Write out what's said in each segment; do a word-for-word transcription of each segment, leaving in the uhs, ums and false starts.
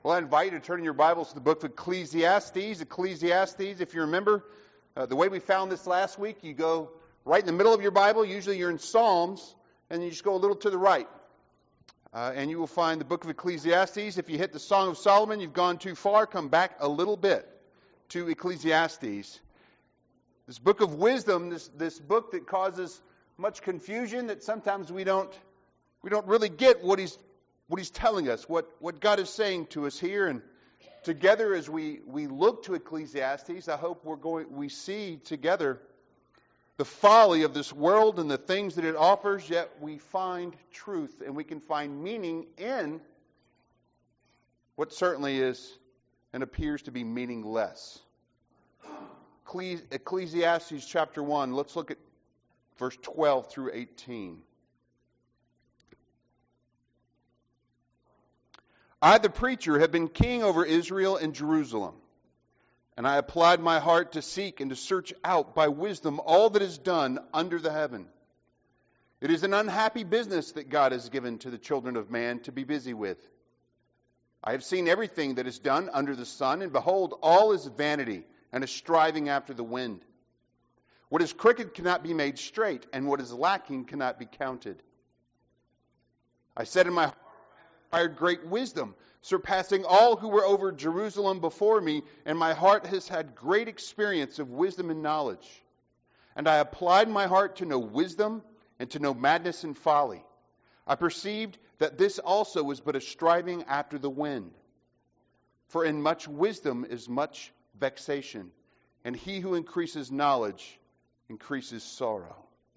Well, I invite you to turn in your Bibles to the book of Ecclesiastes. Ecclesiastes, if you remember, uh, the way we found this last week, you go right in the middle of your Bible. Usually you're in Psalms, and you just go a little to the right. Uh, and you will find the book of Ecclesiastes. If you hit the Song of Solomon, you've gone too far. Come back a little bit to Ecclesiastes. This book of wisdom, this, this book that causes much confusion, that sometimes we don't we don't really get what he's what he's telling us, what, what God is saying to us here. And together as we, we look to Ecclesiastes, I hope we're going we see together the folly of this world and the things that it offers, yet we find truth and we can find meaning in what certainly is and appears to be meaningless. Ecclesiastes chapter one, let's look at verse twelve through eighteen. I, the preacher, have been king over Israel and Jerusalem, and I applied my heart to seek and to search out by wisdom all that is done under the heaven. It is an unhappy business that God has given to the children of man to be busy with. I have seen everything that is done under the sun, and behold, all is vanity and a striving after the wind. What is crooked cannot be made straight, and what is lacking cannot be counted. I said in my heart, I acquired great wisdom, surpassing all who were over Jerusalem before me, and my heart has had great experience of wisdom and knowledge. And I applied my heart to know wisdom and to know madness and folly. I perceived that this also was but a striving after the wind. For in much wisdom is much vexation, and he who increases knowledge increases sorrow.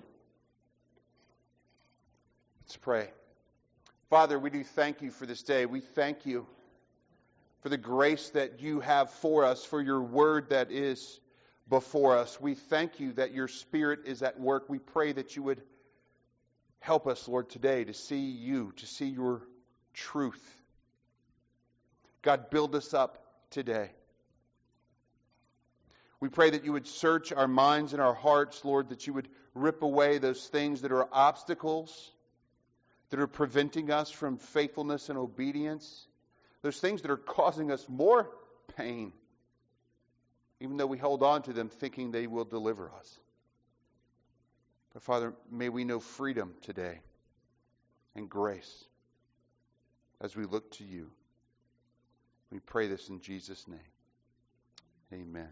Let's pray. Father, we do thank you for this day. We thank you for the grace that you have for us, for your word that is before us. We thank you that your Spirit is at work. We pray that you would help us, Lord, today to see you, to see your truth. God, build us up today. We pray that you would search our minds and our hearts, Lord, that you would rip away those things that are obstacles, that are preventing us from faithfulness and obedience, those things that are causing us more pain, even though we hold on to them thinking they will deliver us. But Father, may we know freedom today and grace as we look to you. We pray this in Jesus' name. Amen.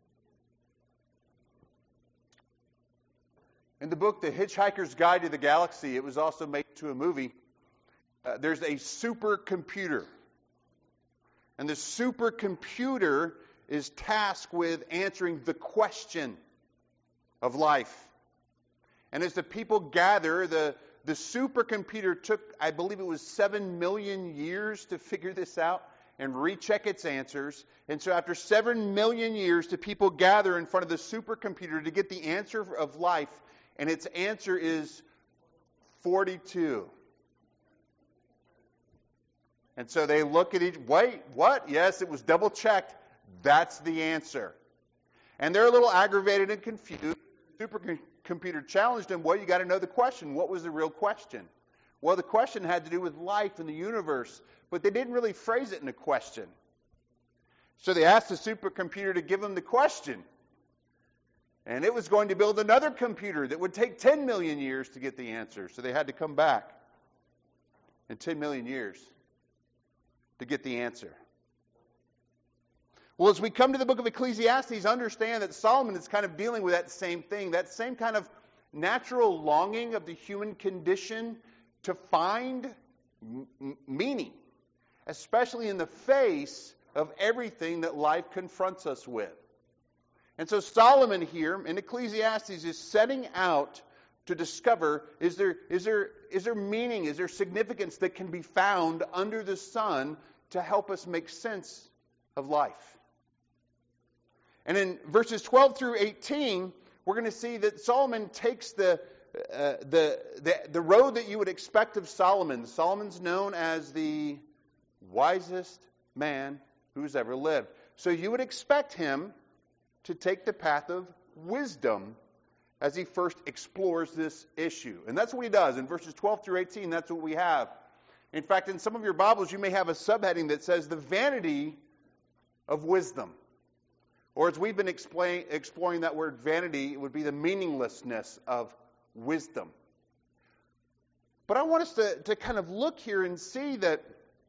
In the book, The Hitchhiker's Guide to the Galaxy, it was also made into a movie. Uh, there's a supercomputer. And the supercomputer is tasked with answering the question of life. And as the people gather, the, the supercomputer took, I believe it was seven million years to figure this out and recheck its answers. And so after seven million years, the people gather in front of the supercomputer to get the answer of life. And its answer is forty-two. And so they look at each, wait, what? Yes, it was double checked. That's the answer. And they're a little aggravated and confused. The supercomputer challenged them, well, you got to know the question. What was the real question? Well, the question had to do with life and the universe, but they didn't really phrase it in a question. So they asked the supercomputer to give them the question. And it was going to build another computer that would take ten million years to get the answer. So they had to come back in ten million years to get the answer. Well, as we come to the book of Ecclesiastes, understand that Solomon is kind of dealing with that same thing, that same kind of natural longing of the human condition to find m- meaning, especially in the face of everything that life confronts us with. And so Solomon here in Ecclesiastes is setting out to discover, is there, is there, is there meaning, is there significance that can be found under the sun to help us make sense of life? And in verses twelve through eighteen, we're going to see that Solomon takes the, uh, the, the, the road that you would expect of Solomon. Solomon's known as the wisest man who's ever lived. So you would expect him to take the path of wisdom as he first explores this issue. And that's what he does. In verses twelve through eighteen, that's what we have. In fact, in some of your Bibles, you may have a subheading that says the vanity of wisdom. Or as we've been explain, exploring that word vanity, it would be the meaninglessness of wisdom. But I want us to, to kind of look here and see that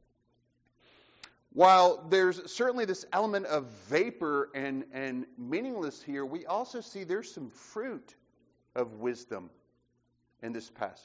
while there's certainly this element of vapor and, and meaningless here, we also see there's some fruit of wisdom in this passage.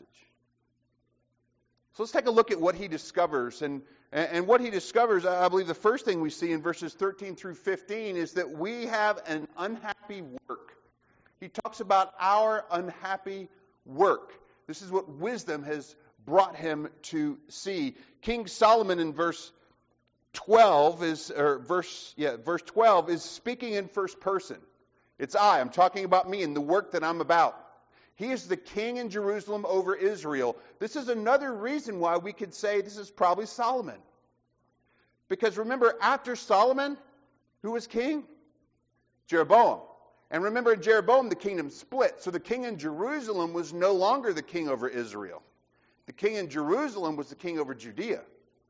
So let's take a look at what he discovers. And, and what he discovers, I believe the first thing we see in verses thirteen through fifteen is that we have an unhappy work. He talks about our unhappy work. This is what wisdom has brought him to see. King Solomon in verse twelve is, or verse, yeah, verse twelve is speaking in first person. It's I. I'm talking about me and the work that I'm about. He is the king in Jerusalem over Israel. This is another reason why we could say this is probably Solomon. Because remember, after Solomon, who was king? Jeroboam. And remember, in Jeroboam, the kingdom split. So the king in Jerusalem was no longer the king over Israel. The king in Jerusalem was the king over Judea.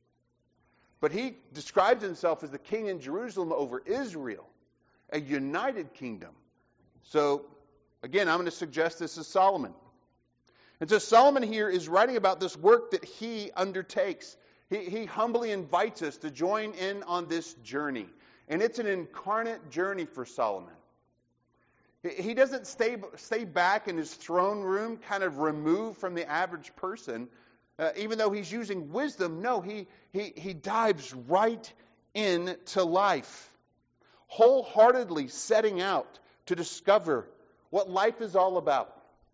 But he describes himself as the king in Jerusalem over Israel, a united kingdom. So, again, I'm going to suggest this is Solomon. And so Solomon here is writing about this work that he undertakes. He, he humbly invites us to join in on this journey. And it's an incarnate journey for Solomon. He doesn't stay, stay back in his throne room, kind of removed from the average person, uh, even though he's using wisdom. No, he, he, he dives right into life, wholeheartedly setting out to discover what life is all about,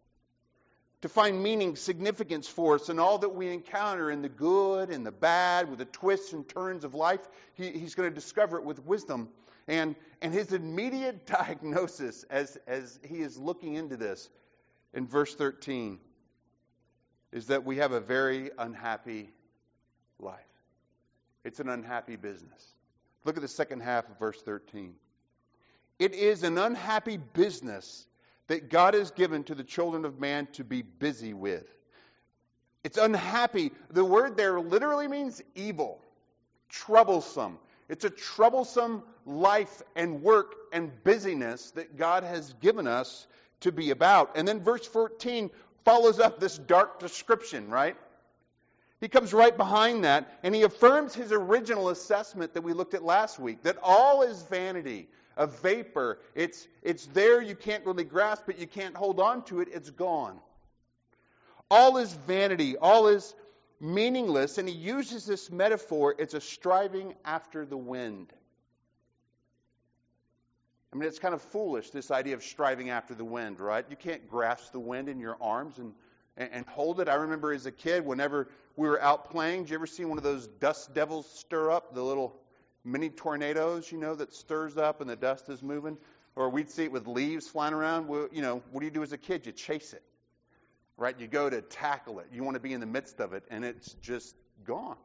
to find meaning, significance for us in all that we encounter in the good and the bad, with the twists and turns of life. He, he's going to discover it with wisdom. And, and his immediate diagnosis as, as he is looking into this in verse thirteen is that we have a very unhappy life. It's an unhappy business. Look at the second half of verse thirteen. It is an unhappy business that God has given to the children of man to be busy with. It's unhappy. The word there literally means evil, troublesome. It's a troublesome life and work and busyness that God has given us to be about. And then verse fourteen follows up this dark description, right? He comes right behind that, and he affirms his original assessment that we looked at last week, that all is vanity, a vapor. It's, it's there, you can't really grasp it, you can't hold on to it, it's gone. All is vanity, all is meaningless, and he uses this metaphor. It's a striving after the wind. I mean, it's kind of foolish, this idea of striving after the wind, right? You can't grasp the wind in your arms and, and, and hold it. I remember as a kid, whenever we were out playing, did you ever see one of those dust devils stir up, the little mini tornadoes, you know, that stirs up and the dust is moving? Or we'd see it with leaves flying around. Well, you know, what do you do as a kid? You chase it. Right? You go to tackle it. You want to be in the midst of it, and it's just gone.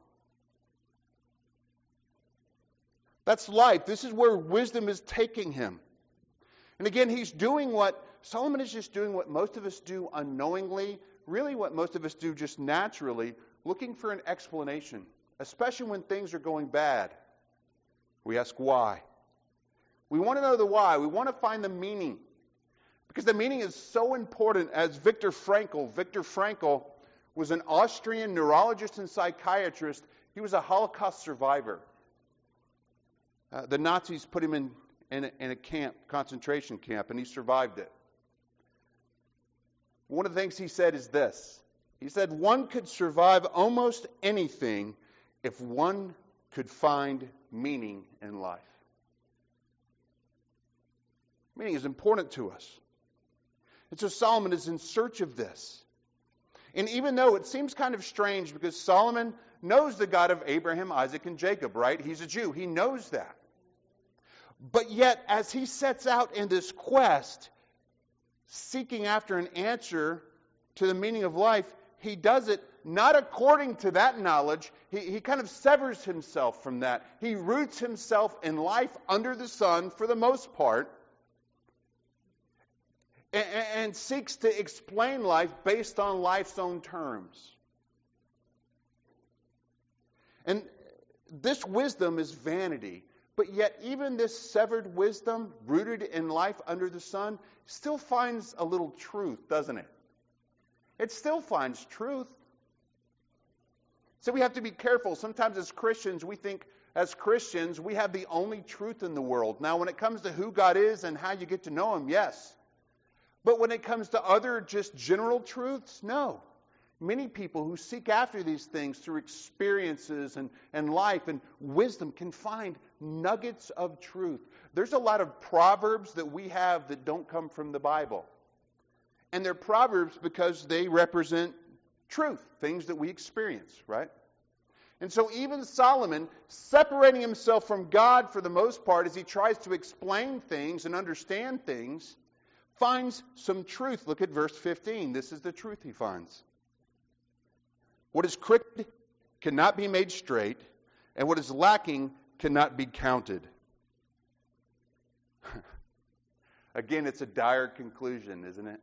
That's life. This is where wisdom is taking him. And again, he's doing what, Solomon is just doing what most of us do unknowingly, really what most of us do just naturally, looking for an explanation, especially when things are going bad. We ask why. We want to know the why. We want to find the meaning. Because the meaning is so important. As Viktor Frankl, Viktor Frankl was an Austrian neurologist and psychiatrist. He was a Holocaust survivor. Uh, the Nazis put him in, in, a, in a camp, concentration camp, and he survived it. One of the things he said is this. He said, one could survive almost anything if one could find meaning in life. Meaning is important to us. And so Solomon is in search of this. And even though it seems kind of strange, because Solomon knows the God of Abraham, Isaac, and Jacob, right? He's a Jew. He knows that. But yet, as he sets out in this quest, seeking after an answer to the meaning of life, he does it not according to that knowledge. He, he kind of severs himself from that. He roots himself in life under the sun for the most part, and, and seeks to explain life based on life's own terms. And this wisdom is vanity. But yet even this severed wisdom, rooted in life under the sun, still finds a little truth, doesn't it? It still finds truth. So we have to be careful. Sometimes as Christians, we think as Christians, we have the only truth in the world. Now, when it comes to who God is and how you get to know Him, yes. But when it comes to other just general truths, no. Many people who seek after these things through experiences and, and life and wisdom can find nuggets of truth. There's a lot of proverbs that we have that don't come from the Bible. And they're proverbs because they represent truth, things that we experience, right? And so even Solomon, separating himself from God for the most part as he tries to explain things and understand things, finds some truth. Look at verse fifteen. This is the truth he finds. What is crooked cannot be made straight, and what is lacking cannot be counted. Again, it's a dire conclusion, isn't it?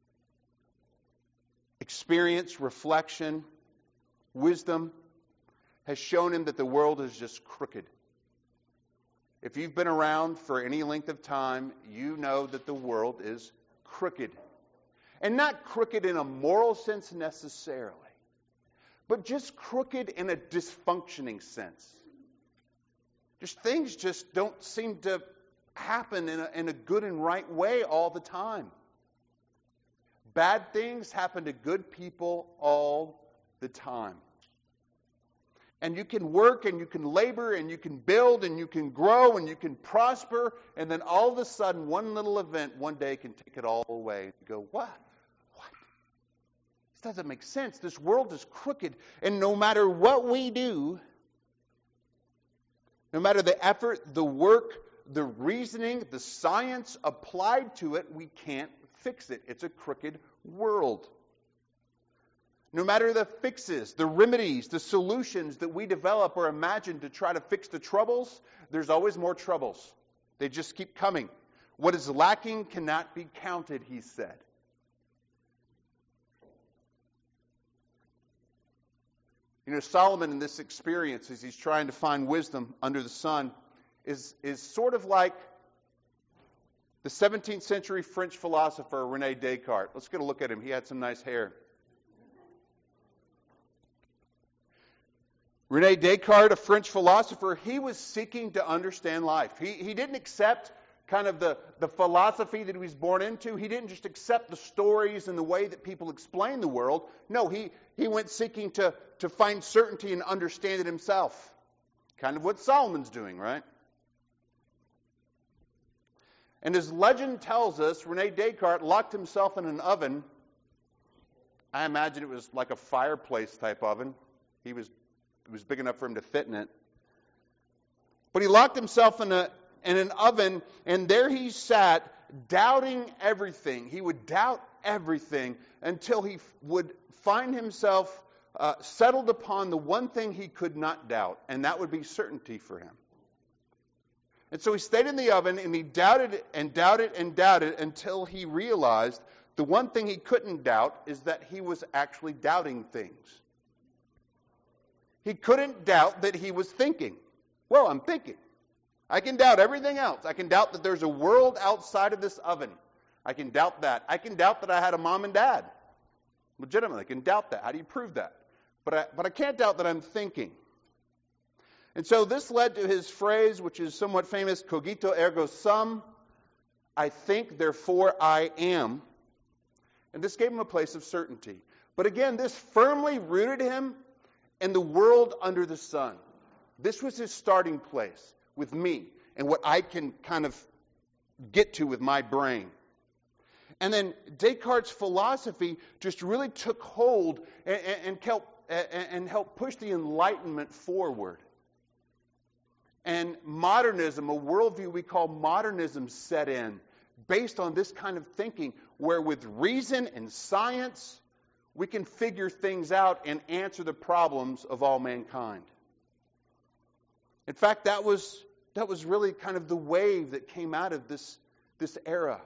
Experience, reflection, wisdom has shown him that the world is just crooked. If you've been around for any length of time, you know that the world is crooked. And not crooked in a moral sense necessarily, but just crooked in a dysfunctioning sense. Just things just don't seem to happen in a, in a good and right way all the time. Bad things happen to good people all the time. And you can work and you can labor and you can build and you can grow and you can prosper, and then all of a sudden one little event one day can take it all away. You go, what? What? This doesn't make sense. This world is crooked, and no matter what we do, no matter the effort, the work, the reasoning, the science applied to it, we can't fix it. It's a crooked world. No matter the fixes, the remedies, the solutions that we develop or imagine to try to fix the troubles, there's always more troubles. They just keep coming. What is lacking cannot be counted, he said. You know, Solomon in this experience, as he's trying to find wisdom under the sun, is, is sort of like the seventeenth century French philosopher René Descartes. Let's get a look at him. He had some nice hair. René Descartes, a French philosopher, he was seeking to understand life. He, he didn't accept kind of the, the philosophy that he was born into. He didn't just accept the stories and the way that people explain the world. No, he, he went seeking to, to find certainty and understand it himself. Kind of what Solomon's doing, right? And as legend tells us, René Descartes locked himself in an oven. I imagine it was like a fireplace type oven. He was It was big enough for him to fit in it. But he locked himself in a in an oven, and there he sat, doubting everything. He would doubt everything until he f- would find himself uh, settled upon the one thing he could not doubt, and that would be certainty for him. And so he stayed in the oven, and he doubted and doubted and doubted until he realized the one thing he couldn't doubt is that he was actually doubting things. He couldn't doubt that he was thinking. Well, I'm thinking. I can doubt everything else. I can doubt that there's a world outside of this oven. I can doubt that. I can doubt that I had a mom and dad. Legitimately, I can doubt that. How do you prove that? But I, but I can't doubt that I'm thinking. And so this led to his phrase, which is somewhat famous, cogito ergo sum. I think, therefore I am. And this gave him a place of certainty. But again, this firmly rooted him and the world under the sun. This was his starting place with me and what I can kind of get to with my brain. And then Descartes' philosophy just really took hold and, and, helped, and helped push the Enlightenment forward. And modernism, a worldview we call modernism, set in based on this kind of thinking, where with reason and science, we can figure things out and answer the problems of all mankind. In fact, that was that was really kind of the wave that came out of this, this era.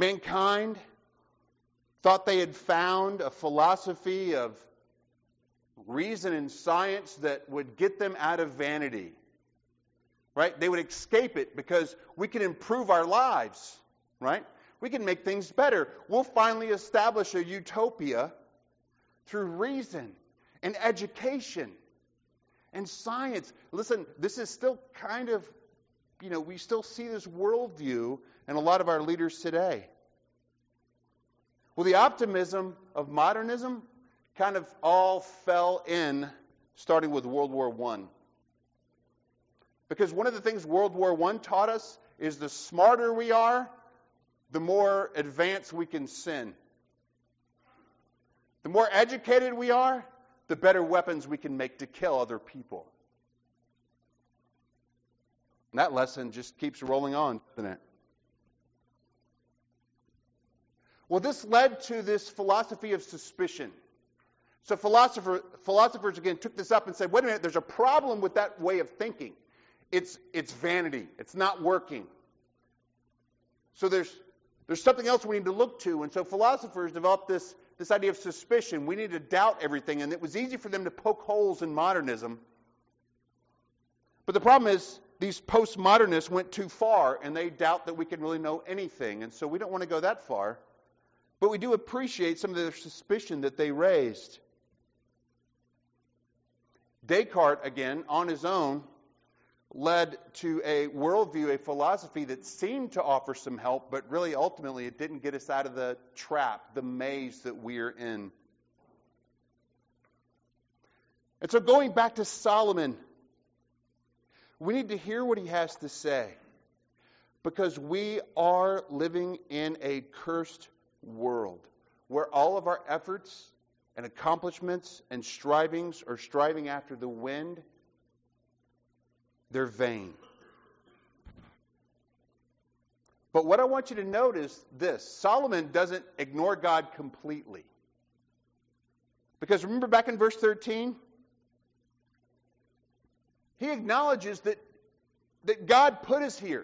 Mankind thought they had found a philosophy of reason and science that would get them out of vanity. Right? They would escape it because we can improve our lives. Right? We can make things better. We'll finally establish a utopia through reason and education and science. Listen, this is still kind of, you know, we still see this worldview in a lot of our leaders today. Well, the optimism of modernism kind of all fell in starting with World War One. Because one of the things World War One taught us is the smarter we are, the more advanced we can sin. The more educated we are, the better weapons we can make to kill other people. And that lesson just keeps rolling on, doesn't it? Well, this led to this philosophy of suspicion. So philosopher, philosophers, again, took this up and said, wait a minute, there's a problem with that way of thinking. It's, it's vanity. It's not working. So there's, there's something else we need to look to. And so philosophers developed this, this idea of suspicion. We need to doubt everything. And it was easy for them to poke holes in modernism. But the problem is, these postmodernists went too far, and they doubt that we can really know anything. And so we don't want to go that far. But we do appreciate some of their suspicion that they raised. Descartes, again, on his own, led to a worldview, a philosophy that seemed to offer some help, but really ultimately it didn't get us out of the trap, the maze that we're in. And so going back to Solomon, we need to hear what he has to say, because we are living in a cursed world where all of our efforts and accomplishments and strivings are striving after the wind. They're vain. But what I want you to note is this. Solomon doesn't ignore God completely. Because remember back in verse thirteen? He acknowledges that, that God put us here.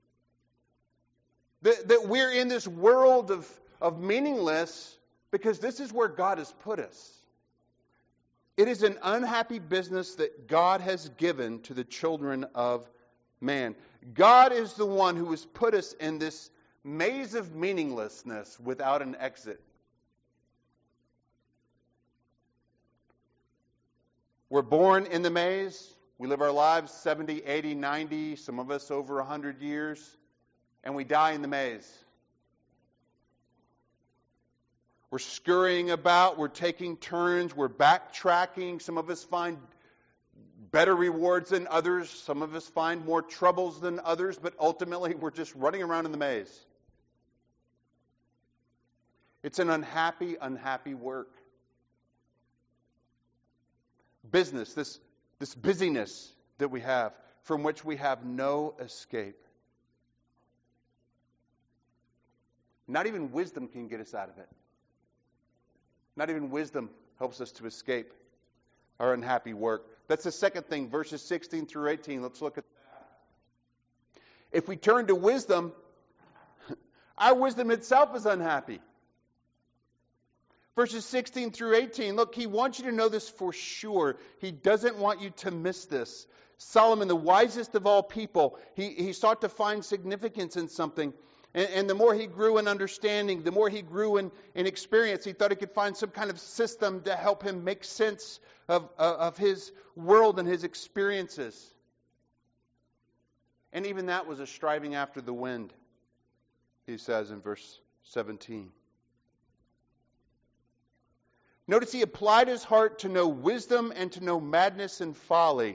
That, that we're in this world of, of meaningless because this is where God has put us. It is an unhappy business that God has given to the children of man. God is the one who has put us in this maze of meaninglessness without an exit. We're born in the maze. We live our lives seventy, eighty, ninety, some of us over one hundred years, and we die in the maze. We're scurrying about, we're taking turns, we're backtracking. Some of us find better rewards than others. Some of us find more troubles than others, but ultimately we're just running around in the maze. It's an unhappy, unhappy work. Business, this, this busyness that we have, from which we have no escape. Not even wisdom can get us out of it. Not even wisdom helps us to escape our unhappy work. That's the second thing, verses sixteen through eighteen. Let's look at that. If we turn to wisdom, our wisdom itself is unhappy. Verses sixteen through eighteen, look, he wants you to know this for sure. He doesn't want you to miss this. Solomon, the wisest of all people, he, he sought to find significance in something. And, and the more he grew in understanding, the more he grew in, in experience, he thought he could find some kind of system to help him make sense of, of, of his world and his experiences. And even that was a striving after the wind, he says in verse seventeen. Notice he applied his heart to know wisdom and to know madness and folly.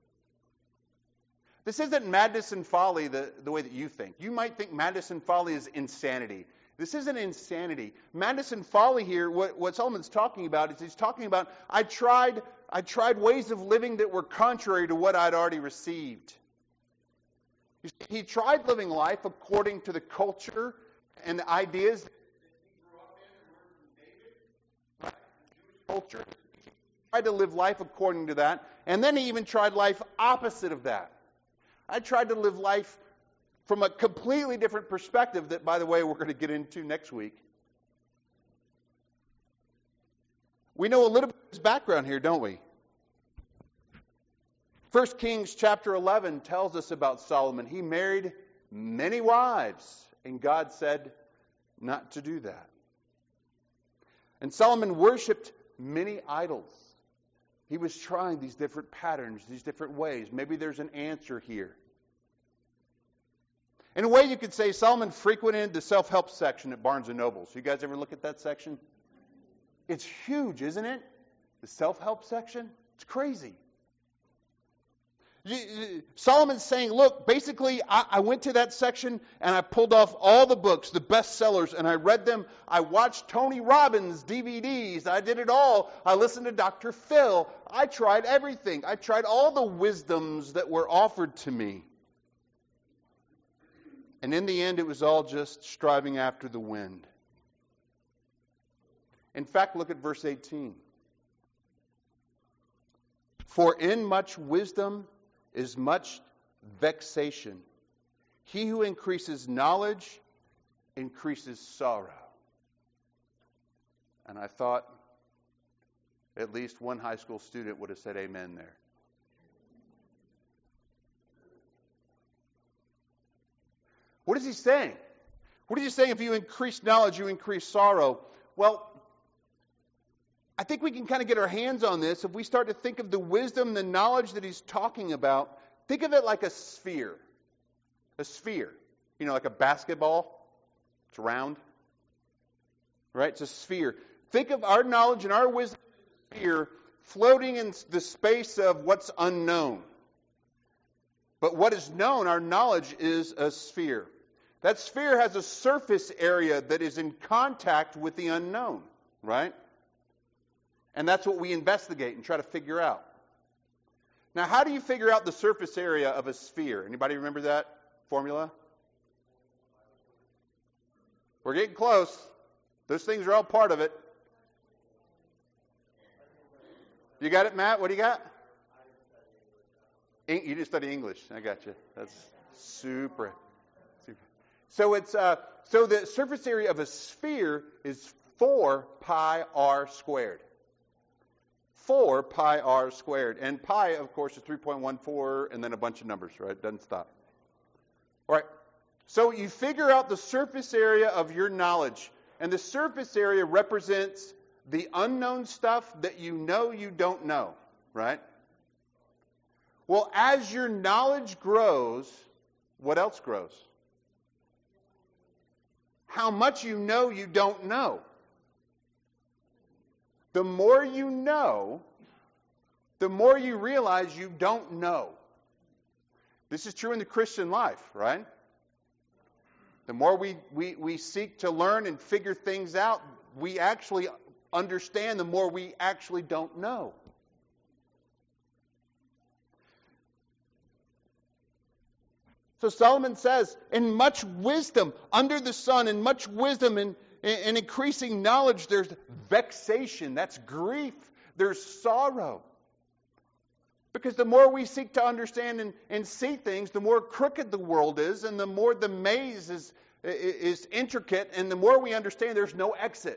This isn't madness and folly the, the way that you think. You might think madness and folly is insanity. This isn't insanity. Madness and folly here, what, what Solomon's talking about is he's talking about, I tried, I tried ways of living that were contrary to what I'd already received. He tried living life according to the culture and the ideas that he grew up in and learned from David, right? The Jewish culture. He tried to live life according to that. And then he even tried life opposite of that. I tried to live life from a completely different perspective that, by the way, we're going to get into next week. We know a little bit of his background here, don't we? First Kings chapter eleven tells us about Solomon. He married many wives, and God said not to do that. And Solomon worshipped many idols. He was trying these different patterns, these different ways. Maybe there's an answer here. In a way, you could say Solomon frequented the self-help section at Barnes and Noble. So you guys ever look at that section? It's huge, isn't it? The self-help section? It's crazy. Solomon's saying, look, basically, I, I went to that section and I pulled off all the books, the bestsellers, and I read them. I watched Tony Robbins' D V Ds. I did it all. I listened to Doctor Phil. I tried everything. I tried all the wisdoms that were offered to me. And in the end, it was all just striving after the wind. In fact, look at verse eighteen. For in much wisdom is much vexation. He who increases knowledge increases sorrow. And I thought at least one high school student would have said amen there. What is he saying? What is he saying? If you increase knowledge, you increase sorrow. Well, I think we can kind of get our hands on this. If we start to think of the wisdom, the knowledge that he's talking about, think of it like a sphere. A sphere. You know, like a basketball. It's round. Right? It's a sphere. Think of our knowledge and our wisdom as a sphere floating in the space of what's unknown. But what is known, our knowledge, is a sphere. That sphere has a surface area that is in contact with the unknown. Right? And that's what we investigate and try to figure out. Now, how do you figure out the surface area of a sphere? Anybody remember that formula? We're getting close. Those things are all part of it. You got it, Matt? What do you got? You didn't study English. I got you. That's super. super. So it's uh, so the surface area of a sphere is four pi r squared. four pi r squared. And pi, of course, is three point one four and then a bunch of numbers, right? It doesn't stop. All right. So you figure out the surface area of your knowledge. And the surface area represents the unknown stuff that you know you don't know, right? Well, as your knowledge grows, what else grows? How much you know you don't know. The more you know, the more you realize you don't know. This is true in the Christian life, right? The more we, we, we seek to learn and figure things out, we actually understand, the more we actually don't know. So Solomon says, in much wisdom under the sun, in much wisdom and in increasing knowledge, there's vexation. That's grief. There's sorrow. Because the more we seek to understand and, and see things, the more crooked the world is, and the more the maze is, is intricate, and the more we understand there's no exit.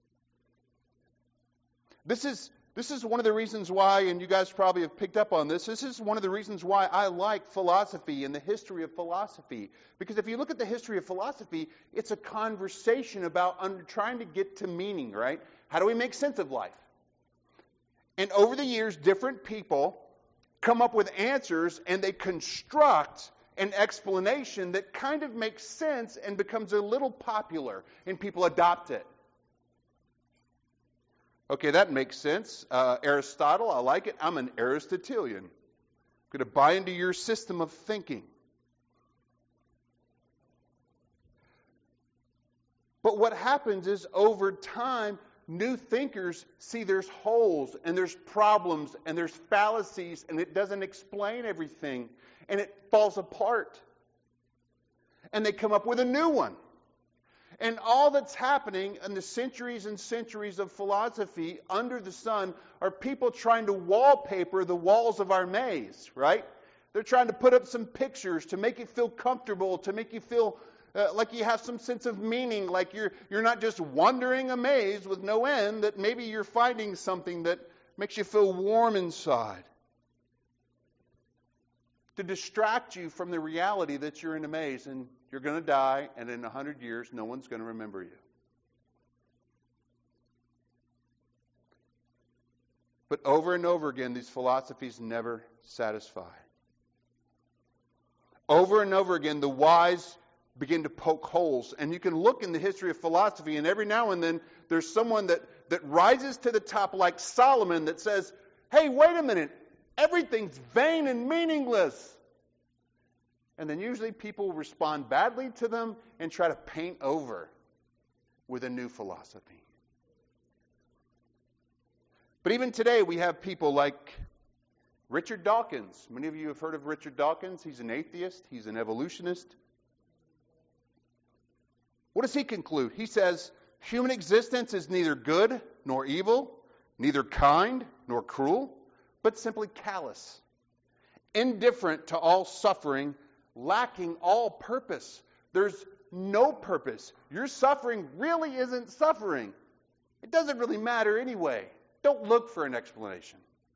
This is This is one of the reasons why, and you guys probably have picked up on this, this is one of the reasons why I like philosophy and the history of philosophy. Because if you look at the history of philosophy, it's a conversation about under, trying to get to meaning, right? How do we make sense of life? And over the years, different people come up with answers, and they construct an explanation that kind of makes sense and becomes a little popular, and people adopt it. Okay, that makes sense. Uh, Aristotle, I like it. I'm an Aristotelian. I'm going to buy into your system of thinking. But what happens is over time, new thinkers see there's holes and there's problems and there's fallacies and it doesn't explain everything and it falls apart. And they come up with a new one. And all that's happening in the centuries and centuries of philosophy under the sun are people trying to wallpaper the walls of our maze, right? They're trying to put up some pictures to make it feel comfortable, to make you feel Uh, like you have some sense of meaning, like you're you're not just wandering a maze with no end, that maybe you're finding something that makes you feel warm inside. To distract you from the reality that you're in a maze and you're going to die, and in a hundred years, no one's going to remember you. But over and over again, these philosophies never satisfy. Over and over again, the wise begin to poke holes. And you can look in the history of philosophy, and every now and then there's someone that, that rises to the top like Solomon that says, hey, wait a minute, everything's vain and meaningless. And then usually people respond badly to them and try to paint over with a new philosophy. But even today we have people like Richard Dawkins. Many of you have heard of Richard Dawkins. He's an atheist. He's an evolutionist. What does he conclude? He says, human existence is neither good nor evil, neither kind nor cruel, but simply callous, indifferent to all suffering, lacking all purpose. There's no purpose. Your suffering really isn't suffering. It doesn't really matter anyway. Don't look for an explanation.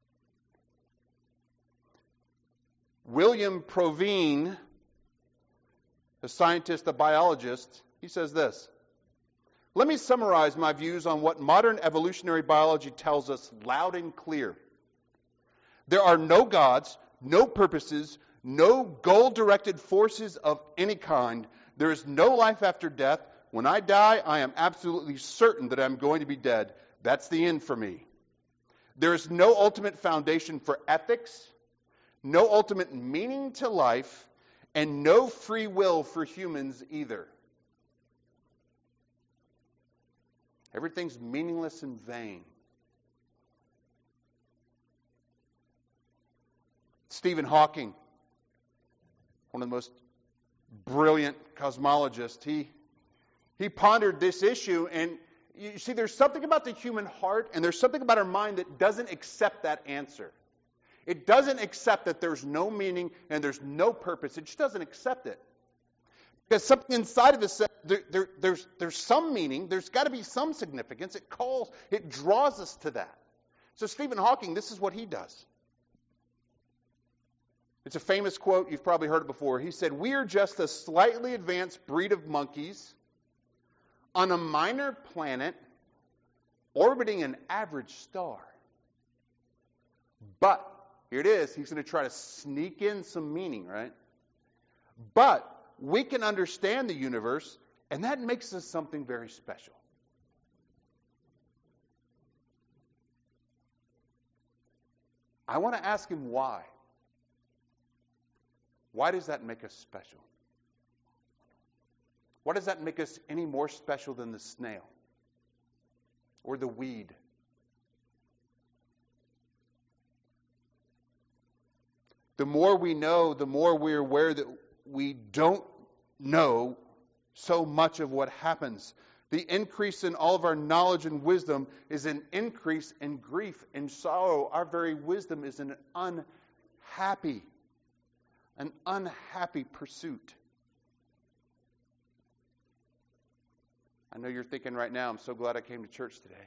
William Provine, a scientist, a biologist, he says this: let me summarize my views on what modern evolutionary biology tells us loud and clear. There are no gods, no purposes, no goal-directed forces of any kind. There is no life after death. When I die, I am absolutely certain that I'm going to be dead. That's the end for me. There is no ultimate foundation for ethics, no ultimate meaning to life, and no free will for humans either. Everything's meaningless and vain. Stephen Hawking, one of the most brilliant cosmologists, he, he pondered this issue, and you see, there's something about the human heart and there's something about our mind that doesn't accept that answer. It doesn't accept that there's no meaning and there's no purpose. It just doesn't accept it. Because something inside of us says there, there, there's, there's some meaning, there's got to be some significance. It calls, it draws us to that. So Stephen Hawking, this is what he does. It's a famous quote, you've probably heard it before. He said, we are just a slightly advanced breed of monkeys on a minor planet orbiting an average star. But, here it is, he's going to try to sneak in some meaning, right? But we can understand the universe, and that makes us something very special. I want to ask him why. Why does that make us special? Why does that make us any more special than the snail or the weed? The more we know, the more we're aware that we don't know so much of what happens. The increase in all of our knowledge and wisdom is an increase in grief and sorrow. Our very wisdom is an unhappy, an unhappy pursuit. I know you're thinking right now, I'm so glad I came to church today.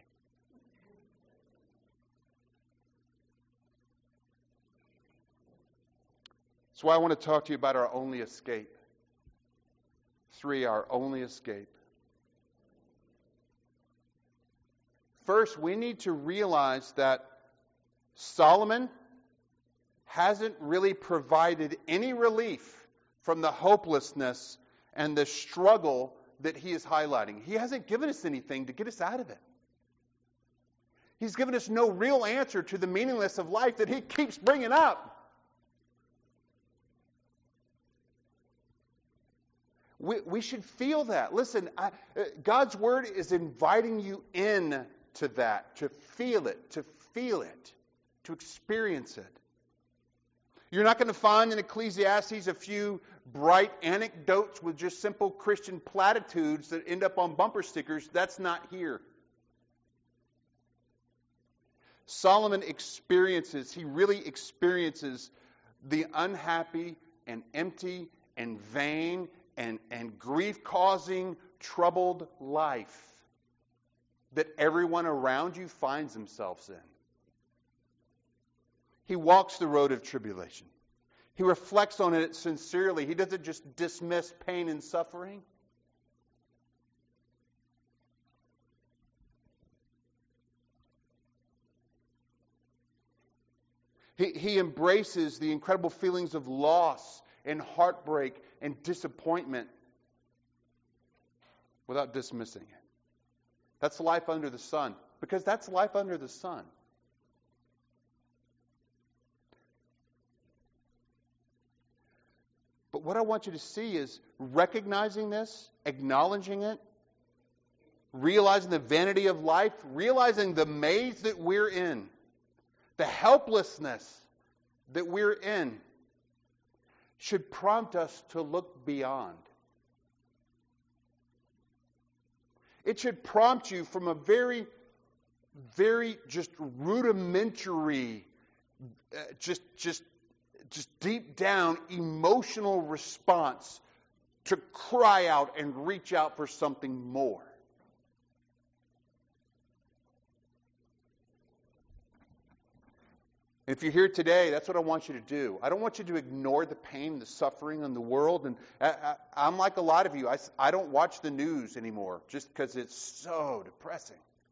That's why I want to talk to you about our only escape. Three, our only escape. First, we need to realize that Solomon hasn't really provided any relief from the hopelessness and the struggle that he is highlighting. He hasn't given us anything to get us out of it. He's given us no real answer to the meaninglessness of life that he keeps bringing up. We, we should feel that. Listen, I, God's Word is inviting you in to that, to feel it, to feel it, to experience it. You're not going to find in Ecclesiastes a few bright anecdotes with just simple Christian platitudes that end up on bumper stickers. That's not here. Solomon experiences, he really experiences the unhappy and empty and vain and, and grief-causing, troubled life that everyone around you finds themselves in. He walks the road of tribulation. He reflects on it sincerely. He doesn't just dismiss pain and suffering. He, he embraces the incredible feelings of loss and heartbreak and disappointment without dismissing it. That's life under the sun, because that's life under the sun. But what I want you to see is recognizing this, acknowledging it, realizing the vanity of life, realizing the maze that we're in, the helplessness that we're in, should prompt us to look beyond. It should prompt you from a very, very just rudimentary, uh, just, just, just deep down emotional response to cry out and reach out for something more. If you're here today, that's what I want you to do. I don't want you to ignore the pain and the suffering in the world. And I, I, I'm like a lot of you. I, I don't watch the news anymore just because it's so depressing.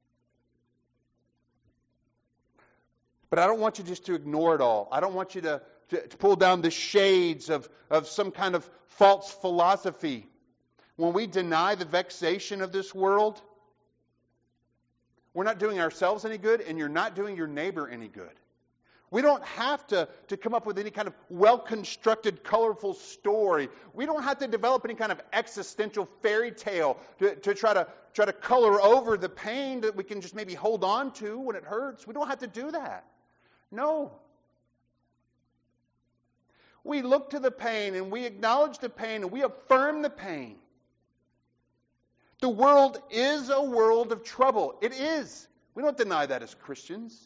But I don't want you just to ignore it all. I don't want you to, to, to pull down the shades of, of some kind of false philosophy. When we deny the vexation of this world, we're not doing ourselves any good, and you're not doing your neighbor any good. We don't have to, to come up with any kind of well-constructed, colorful story. We don't have to develop any kind of existential fairy tale to, to try to try to color over the pain that we can just maybe hold on to when it hurts. We don't have to do that. No. We look to the pain and we acknowledge the pain and we affirm the pain. The world is a world of trouble. It is. We don't deny that as Christians.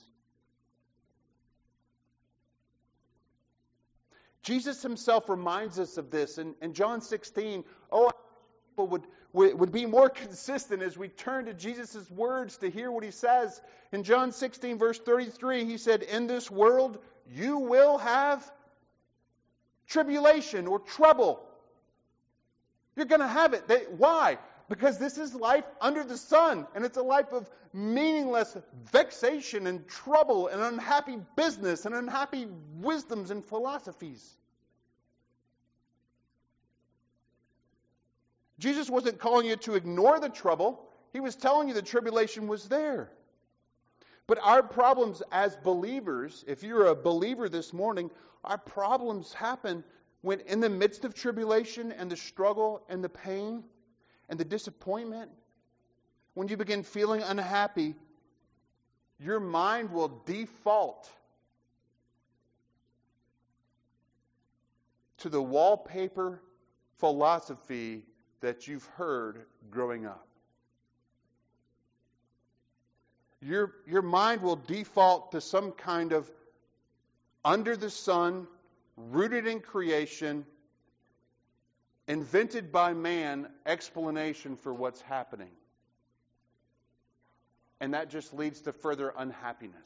Jesus himself reminds us of this in, in John sixteen. Oh, people would, would, would be more consistent as we turn to Jesus' words to hear what he says. In John sixteen, verse thirty-three, he said, "In this world you will have tribulation or trouble." You're going to have it. They, why? Because this is life under the sun, and it's a life of meaningless vexation and trouble and unhappy business and unhappy wisdoms and philosophies. Jesus wasn't calling you to ignore the trouble. He was telling you the tribulation was there. But our problems as believers, if you're a believer this morning, our problems happen when in the midst of tribulation and the struggle and the pain and the disappointment, when you begin feeling unhappy, your mind will default to the wallpaper philosophy that you've heard growing up. Your, your mind will default to some kind of under the sun, rooted in creation, invented by man explanation for what's happening. And that just leads to further unhappiness.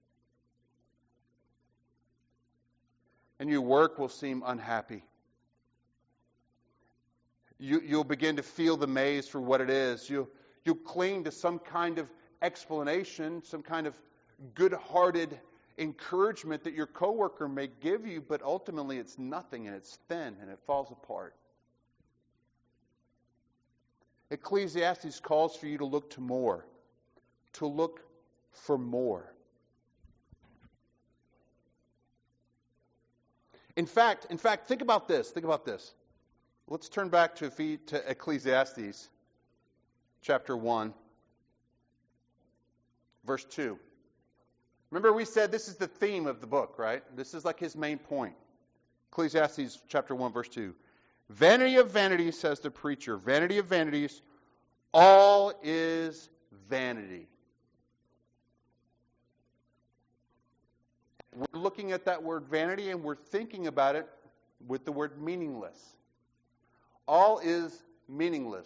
And your work will seem unhappy. You, you'll begin to feel the maze for what it is. You'll, you'll cling to some kind of explanation, some kind of good-hearted encouragement that your coworker may give you, but ultimately it's nothing and it's thin and it falls apart. Ecclesiastes calls for you to look to more, to look for more. In fact, in fact, think about this. Think about this. Let's turn back to, to Ecclesiastes chapter one, verse two. Remember we said this is the theme of the book, right? This is like his main point. Ecclesiastes chapter one, verse two. Vanity of vanities, says the preacher. Vanity of vanities, all is vanity. We're looking at that word vanity and we're thinking about it with the word meaningless. all is meaningless.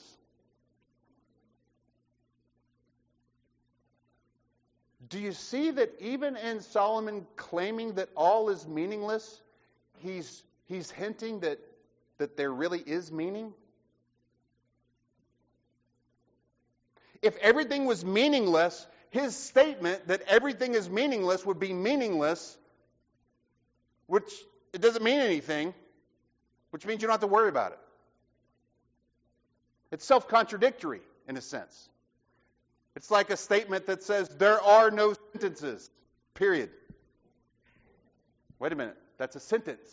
Do you see that even in Solomon claiming that all is meaningless, he's he's hinting that, that there really is meaning? If everything was meaningless, his statement that everything is meaningless would be meaningless, which it doesn't mean anything, which means you don't have to worry about it. It's self-contradictory in a sense. It's like a statement that says, there are no sentences, period. Wait a minute, that's a sentence.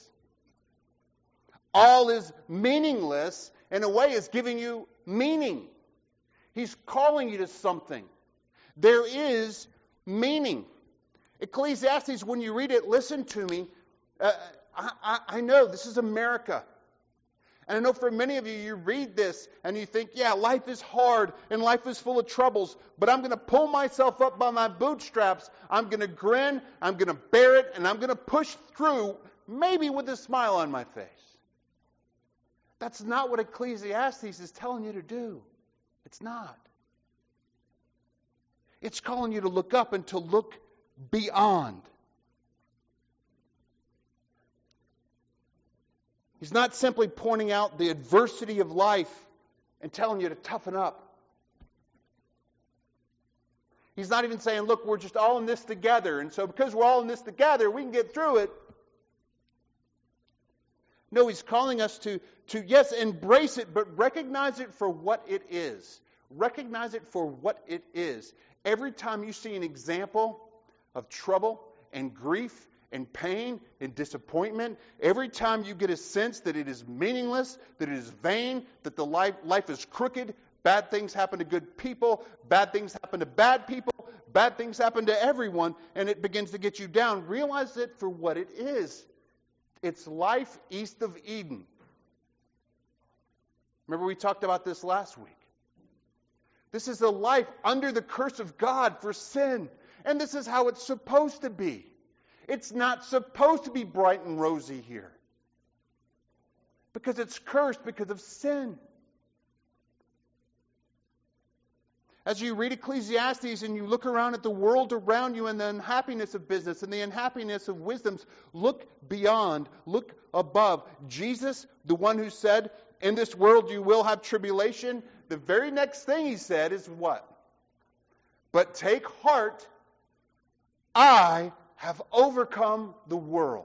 All is meaningless, in a way, is giving you meaning. He's calling you to something. There is meaning. Ecclesiastes, when you read it, listen to me. Uh, I, I, I know this is America. And I know for many of you, you read this and you think, yeah, life is hard and life is full of troubles, but I'm going to pull myself up by my bootstraps. I'm going to grin, I'm going to bear it, and I'm going to push through, maybe with a smile on my face. That's not what Ecclesiastes is telling you to do. It's not. It's calling you to look up and to look beyond. He's not simply pointing out the adversity of life and telling you to toughen up. He's not even saying, look, we're just all in this together, and so because we're all in this together, we can get through it. No, he's calling us to, to, yes, embrace it, but recognize it for what it is. Recognize it for what it is. Every time you see an example of trouble and grief and pain and disappointment, every time you get a sense that it is meaningless, that it is vain, that the life, life is crooked, bad things happen to good people, bad things happen to bad people, bad things happen to everyone, and it begins to get you down, realize it for what it is. It's life east of Eden. Remember we talked about this last week. This is a life under the curse of God for sin. And this is how it's supposed to be. It's not supposed to be bright and rosy here. Because it's cursed because of sin. As you read Ecclesiastes and you look around at the world around you and the unhappiness of business and the unhappiness of wisdoms, look beyond, look above. Jesus, the one who said, in this world you will have tribulation, the very next thing he said is what? But take heart, I have overcome the world.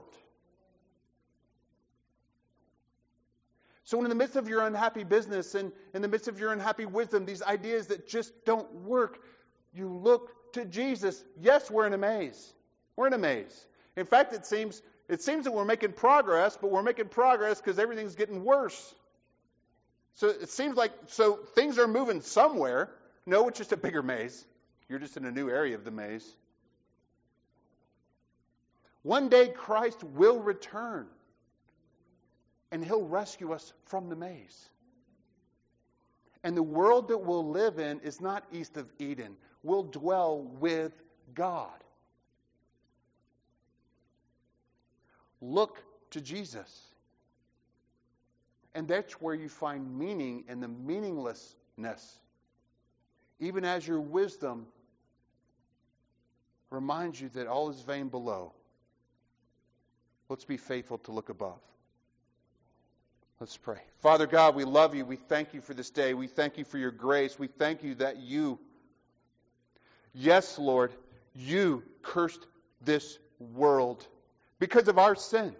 So in the midst of your unhappy business and in the midst of your unhappy wisdom, these ideas that just don't work, you look to Jesus. Yes, we're in a maze. We're in a maze. In fact, it seems it seems that we're making progress, but we're making progress because everything's getting worse. So it seems like, so things are moving somewhere. No, it's just a bigger maze. You're just in a new area of the maze. One day Christ will return. And He'll rescue us from the maze. And the world that we'll live in is not east of Eden. We'll dwell with God. Look to Jesus. And that's where you find meaning in the meaninglessness. Even as your wisdom reminds you that all is vain below. Let's be faithful to look above. Let's pray. Father God, we love you. We thank you for this day. We thank you for your grace. We thank you that you, yes, Lord, you cursed this world because of our sin.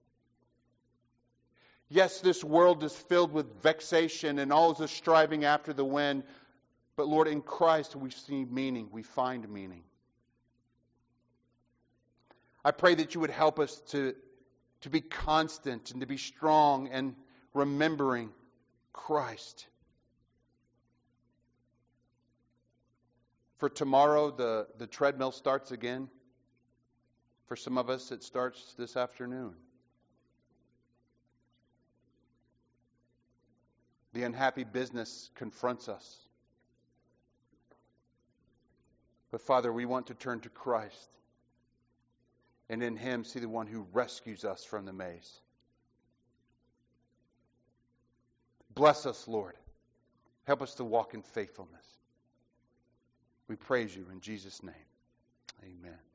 Yes, this world is filled with vexation and all is a striving after the wind. But Lord, in Christ we see meaning. We find meaning. I pray that you would help us to, to be constant and to be strong and remembering Christ. For tomorrow, the, the treadmill starts again. For some of us, it starts this afternoon. The unhappy business confronts us. But Father, we want to turn to Christ. And in Him see the one who rescues us from the maze. Bless us, Lord. Help us to walk in faithfulness. We praise you in Jesus' name. Amen.